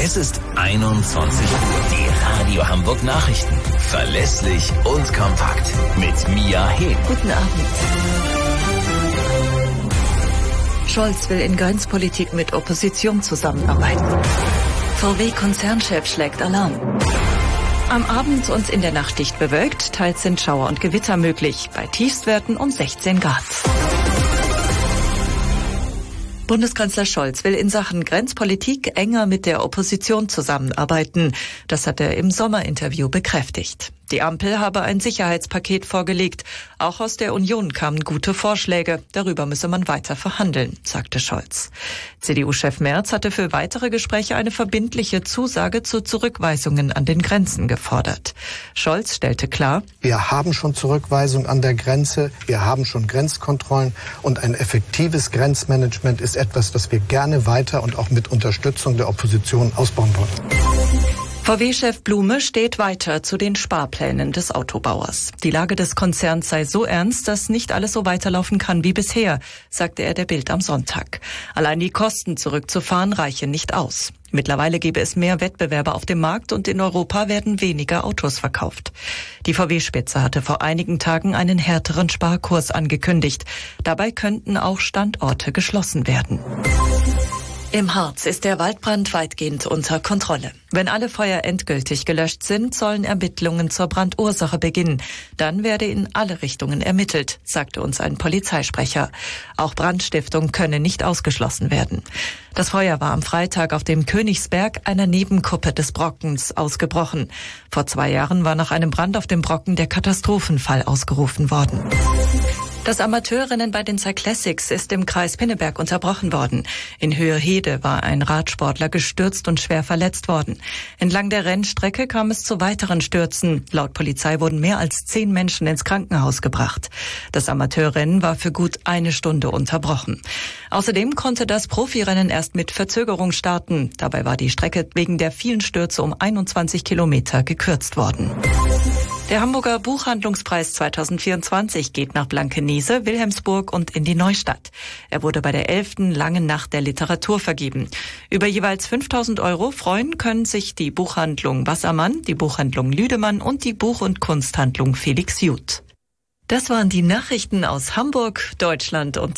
Es ist 21 Uhr. Die Radio Hamburg Nachrichten. Verlässlich und kompakt. Mit Mia Hehn. Guten Abend. Scholz will in Grenzpolitik mit Opposition zusammenarbeiten. VW-Konzernchef schlägt Alarm. Am Abend und in der Nacht dicht bewölkt, teils sind Schauer und Gewitter möglich, bei Tiefstwerten um 16 Grad. Bundeskanzler Scholz will in Sachen Grenzpolitik enger mit der Opposition zusammenarbeiten. Das hat er im Sommerinterview bekräftigt. Die Ampel habe ein Sicherheitspaket vorgelegt. Auch aus der Union kamen gute Vorschläge. Darüber müsse man weiter verhandeln, sagte Scholz. CDU-Chef Merz hatte für weitere Gespräche eine verbindliche Zusage zu Zurückweisungen an den Grenzen gefordert. Scholz stellte klar: Wir haben schon Zurückweisung an der Grenze, wir haben schon Grenzkontrollen und ein effektives Grenzmanagement ist etwas, das wir gerne weiter und auch mit Unterstützung der Opposition ausbauen wollen. VW-Chef Blume steht weiter zu den Sparplänen des Autobauers. Die Lage des Konzerns sei so ernst, dass nicht alles so weiterlaufen kann wie bisher, sagte er der Bild am Sonntag. Allein die Kosten zurückzufahren reichen nicht aus. Mittlerweile gebe es mehr Wettbewerber auf dem Markt und in Europa werden weniger Autos verkauft. Die VW-Spitze hatte vor einigen Tagen einen härteren Sparkurs angekündigt. Dabei könnten auch Standorte geschlossen werden. Im Harz ist der Waldbrand weitgehend unter Kontrolle. Wenn alle Feuer endgültig gelöscht sind, sollen Ermittlungen zur Brandursache beginnen. Dann werde in alle Richtungen ermittelt, sagte uns ein Polizeisprecher. Auch Brandstiftung könne nicht ausgeschlossen werden. Das Feuer war am Freitag auf dem Königsberg, einer Nebenkuppe des Brockens, ausgebrochen. Vor 2 Jahren war nach einem Brand auf dem Brocken der Katastrophenfall ausgerufen worden. Das Amateurrennen bei den Cyclassics ist im Kreis Pinneberg unterbrochen worden. In Höhe-Hede war ein Radsportler gestürzt und schwer verletzt worden. Entlang der Rennstrecke kam es zu weiteren Stürzen. Laut Polizei wurden mehr als 10 Menschen ins Krankenhaus gebracht. Das Amateurrennen war für gut 1 Stunde unterbrochen. Außerdem konnte das Profirennen erst mit Verzögerung starten. Dabei war die Strecke wegen der vielen Stürze um 21 Kilometer gekürzt worden. Der Hamburger Buchhandlungspreis 2024 geht nach Blankenese, Wilhelmsburg und in die Neustadt. Er wurde bei der 11. Langen Nacht der Literatur vergeben. Über jeweils 5.000 € freuen können sich die Buchhandlung Wassermann, die Buchhandlung Lüdemann und die Buch- und Kunsthandlung Felix Jud. Das waren die Nachrichten aus Hamburg, Deutschland und